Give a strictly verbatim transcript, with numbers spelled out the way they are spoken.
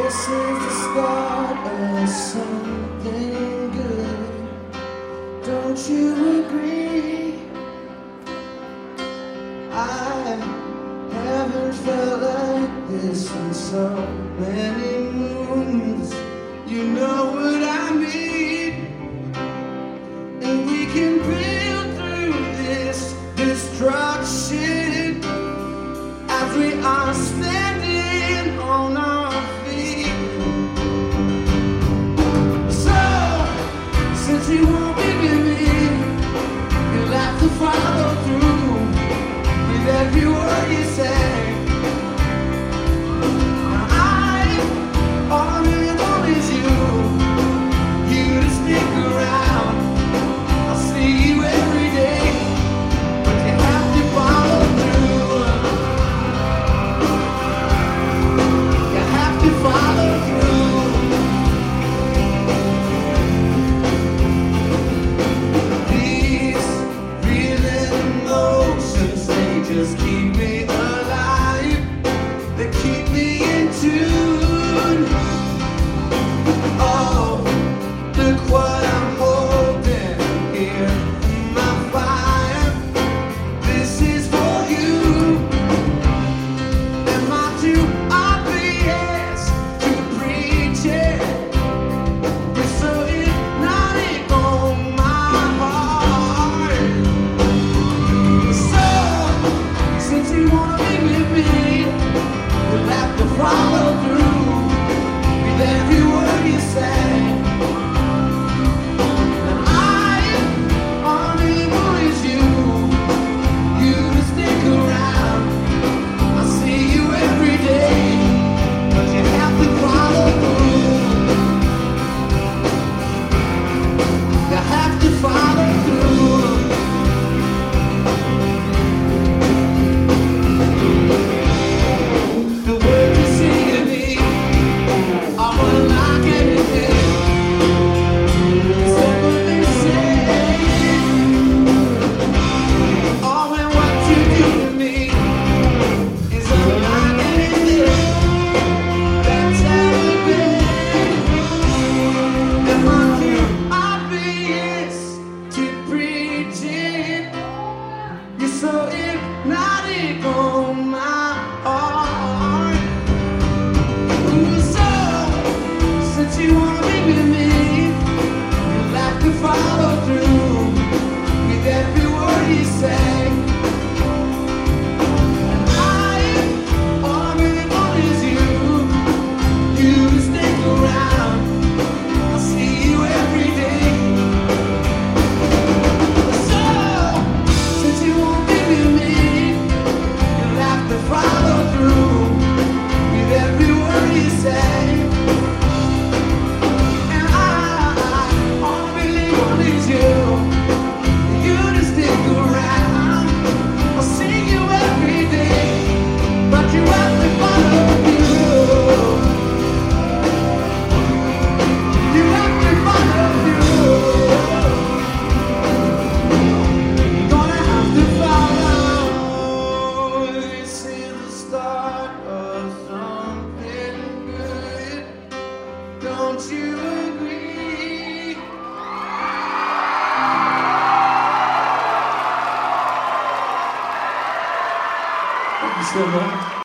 This is the start of something good. Don't you agree? I haven't felt like this in so many moons. You know what I mean? And we can build through this destruction as we are standing on our feet. So, since you won't be with me, you'll have to follow through with every word you say. Now I, all I really want is you, you to stick around. I'll see you every day, but you have to follow through. You have to follow through. These real emotions, they just keep me alive. They keep me in tune. Oh, look what I'm holding here. My fire, this is for you. Am I too obvious to preach it? You're so hypnotic on my heart. So, since you wanna be with me, you'll have to follow through with every word you say. And I, all I really want is you, you to stick around. I see you every day, but you have to follow through. You have to follow through. The words you say to me are unlike anything. You said what they say. Oh, and what you do to me is unlike anything that's ever been. Am I too obvious to preach it? You're so hypnotic on my heart. Ooh, so, since you wanna be with me, you'll have to follow through with every word you say. And I, all I really want is you, you to stick around. I'll see you every day. So, since you won't be with me, you'll have to follow through with every word you say. And I, all I really want is you, you to stick around. I'll see you every day, but you have to follow through. You have to follow through. Gonna have to follow. This is the start of something good. Don't you agree? Thank you so much.